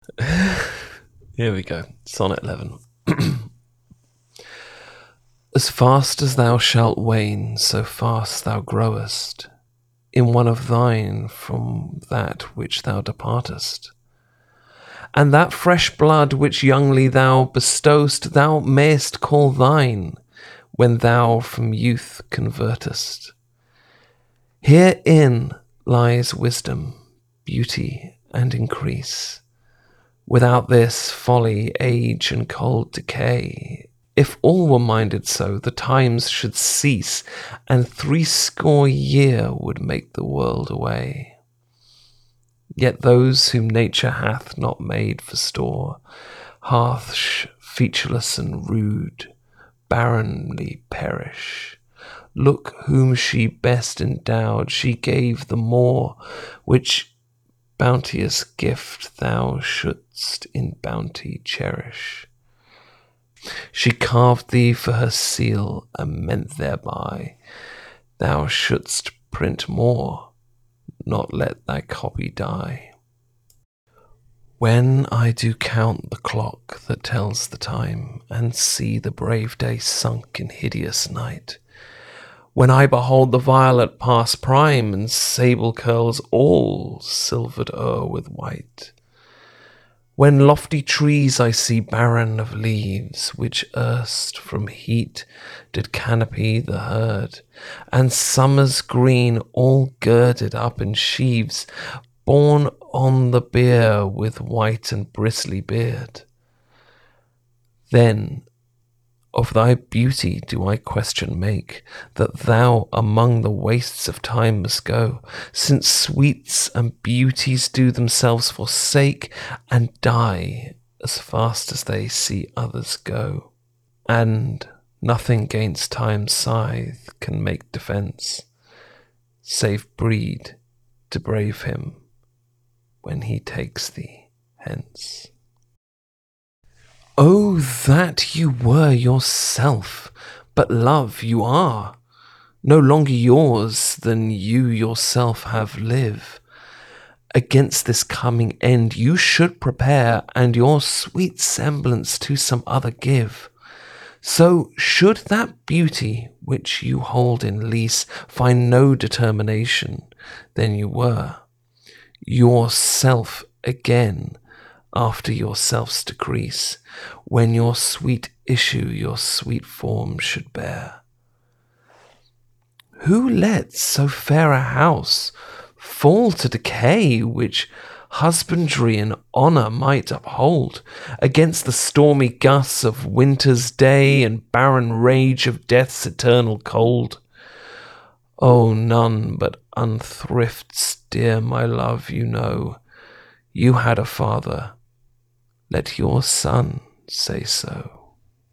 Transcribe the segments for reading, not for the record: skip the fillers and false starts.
Here we go. Sonnet 11. As fast as thou shalt wane, so fast thou growest in one of thine from that which thou departest. And that fresh blood which youngly thou bestow'st, thou mayst call thine when thou from youth convertest. Herein lies wisdom, beauty, and increase. Without this, folly, age, and cold decay. If all were minded so, the times should cease, and 60 years would make the world away. Yet those whom nature hath not made for store, harsh, featureless, and rude, barrenly perish. Look whom she best endowed, she gave the more, which bounteous gift thou shouldst in bounty cherish. She carved thee for her seal, and meant thereby thou shouldst print more, not let thy copy die. When I do count the clock that tells the time, and see the brave day sunk in hideous night, when I behold the violet pass prime, and sable curls all silvered o'er with white, when lofty trees I see barren of leaves, which erst from heat did canopy the herd, and summer's green all girded up in sheaves, borne on the bier with white and bristly beard, then of thy beauty do I question make, that thou among the wastes of time must go, since sweets and beauties do themselves forsake, and die as fast as they see others go. And nothing gainst time's scythe can make defence, save breed to brave him when he takes thee hence. Oh, that you were yourself, but love you are, no longer yours than you yourself have live. Against this coming end you should prepare, and your sweet semblance to some other give. So should that beauty which you hold in lease find no determination, then you were yourself again after yourself's decrease, when your sweet issue your sweet form should bear. Who lets so fair a house fall to decay, which husbandry and honour might uphold against the stormy gusts of winter's day and barren rage of death's eternal cold? Oh, none but unthrifts, dear my love, you know. You had a father, let your son say so.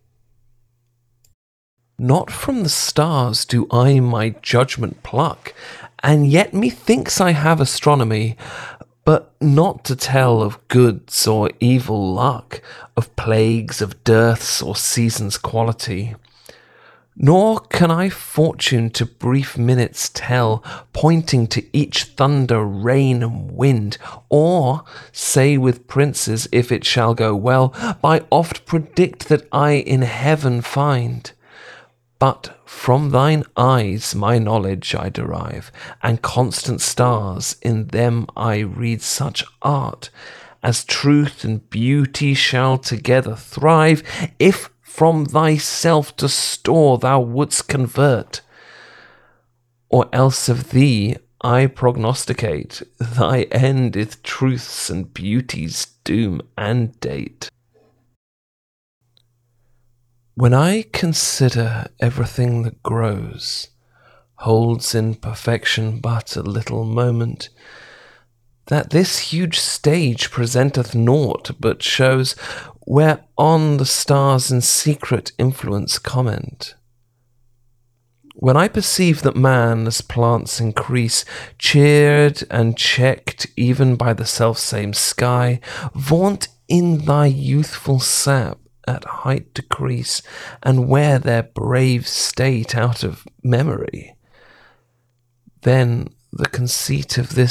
Not from the stars do I my judgment pluck, and yet methinks I have astronomy, but not to tell of goods or evil luck, of plagues, of dearths, or seasons' quality. Nor can I fortune to brief minutes tell, pointing to each thunder, rain, and wind, or say with princes, if it shall go well, by oft predict that I in heaven find. But from thine eyes my knowledge I derive, and constant stars, in them I read such art, as truth and beauty shall together thrive, if from thyself to store thou wouldst convert. Or else of thee I prognosticate, thy end is truth's and beauty's doom and date. When I consider everything that grows, holds in perfection but a little moment, that this huge stage presenteth naught, but shows whereon the stars in secret influence comment. When I perceive that man, as plants increase, cheered and checked even by the selfsame sky, vaunt in thy youthful sap at height decrease, and wear their brave state out of memory, then the conceit of this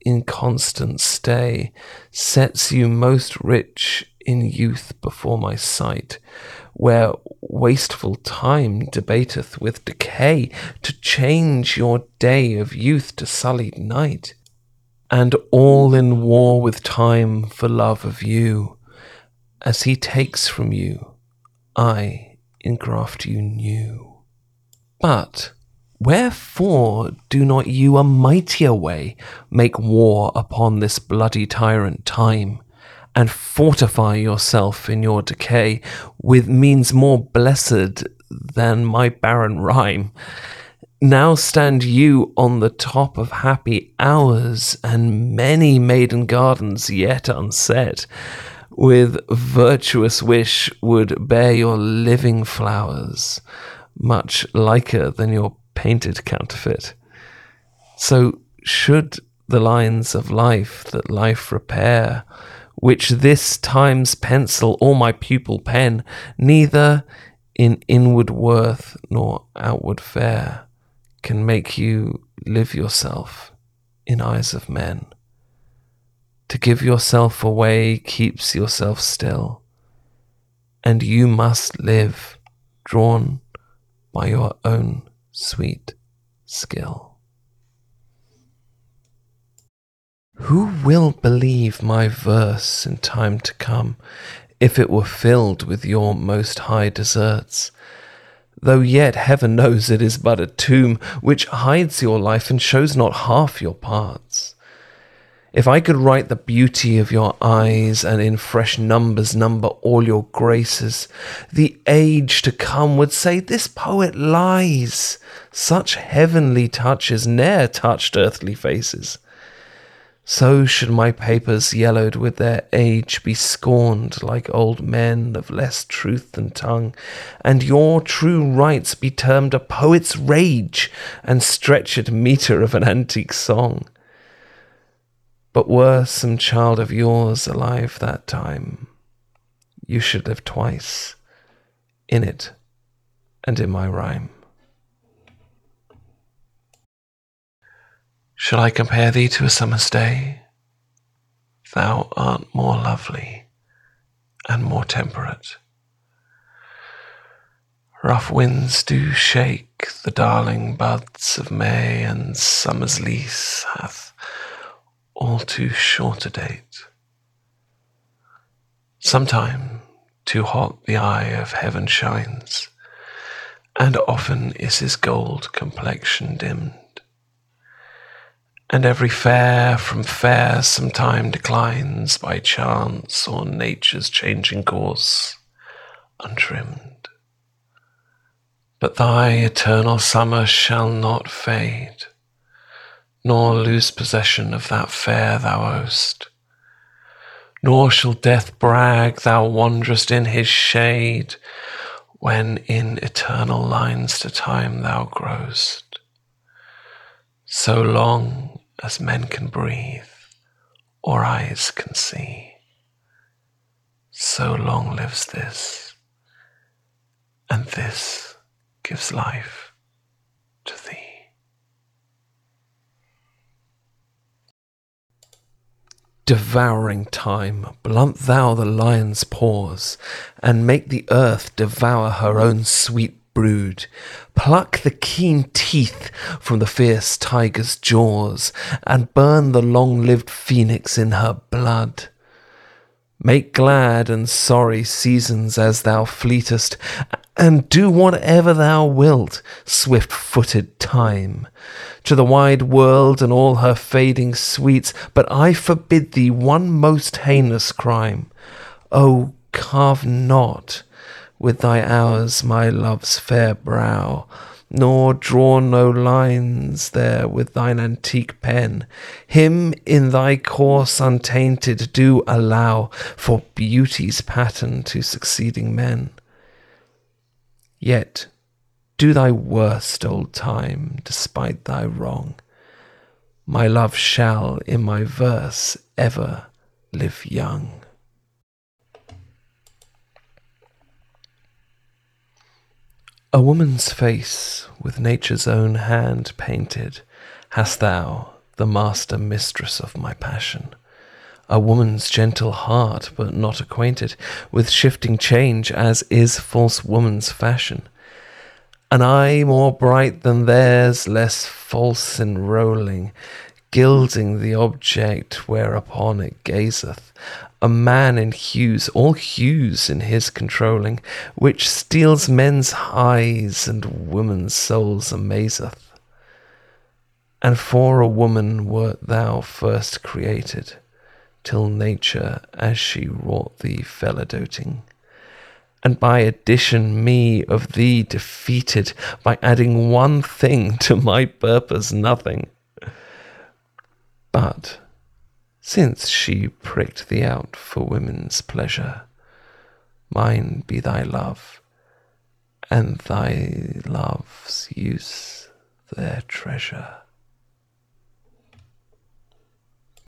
inconstant stay sets you most rich in youth before my sight, where wasteful time debateth with decay to change your day of youth to sullied night, and all in war with time for love of you, as he takes from you, I engraft you new. But wherefore do not you a mightier way make war upon this bloody tyrant time, and fortify yourself in your decay with means more blessed than my barren rhyme? Now stand you on the top of happy hours, and many maiden gardens yet unset, with virtuous wish would bear your living flowers, much liker than your painted counterfeit. So should the lines of life that life repair, which this time's pencil or my pupil pen, neither in inward worth nor outward fair, can make you live yourself in eyes of men. To give yourself away keeps yourself still, and you must live drawn by your own sweet skill. Who will believe my verse in time to come, if it were filled with your most high deserts? Though yet heaven knows it is but a tomb, which hides your life and shows not half your parts. If I could write the beauty of your eyes, and in fresh numbers number all your graces, the age to come would say, this poet lies. Such heavenly touches ne'er touched earthly faces. So should my papers yellowed with their age be scorned like old men of less truth than tongue, and your true rights be termed a poet's rage, and stretched metre of an antique song. But were some child of yours alive that time, you should live twice, in it and in my rhyme. Shall I compare thee to a summer's day? Thou art more lovely and more temperate. Rough winds do shake the darling buds of May, and summer's lease hath all too short a date. Sometime too hot the eye of heaven shines, and often is his gold complexion dimmed. And every fair from fair sometime declines by chance or nature's changing course, untrimmed. But thy eternal summer shall not fade, nor lose possession of that fair thou owest, nor shall death brag thou wanderest in his shade, when in eternal lines to time thou growest. So long as men can breathe, or eyes can see, so long lives this, and this gives life to thee. Devouring time, blunt thou the lion's paws, and make the earth devour her own sweet brood. Pluck the keen teeth from the fierce tiger's jaws, and burn the long-lived phoenix in her blood. Make glad and sorry seasons as thou fleetest, and do whatever thou wilt, swift-footed time, to the wide world and all her fading sweets. But I forbid thee one most heinous crime. O carve not with thy hours my love's fair brow, nor draw no lines there with thine antique pen. Him in thy course untainted do allow, for beauty's pattern to succeeding men. Yet do thy worst, old time, despite thy wrong. My love shall in my verse ever live young. A woman's face with nature's own hand painted hast thou, the master mistress of my passion. A woman's gentle heart, but not acquainted with shifting change, as is false woman's fashion. An eye more bright than theirs, less false in rolling, gilding the object whereupon it gazeth. A man in hues, all hues in his controlling, which steals men's eyes and women's souls amazeth. And for a woman wert thou first created, till nature as she wrought thee fell a doting. And by addition me of thee defeated, by adding one thing to my purpose nothing. But since she pricked thee out for women's pleasure, mine be thy love, and thy love's use their treasure.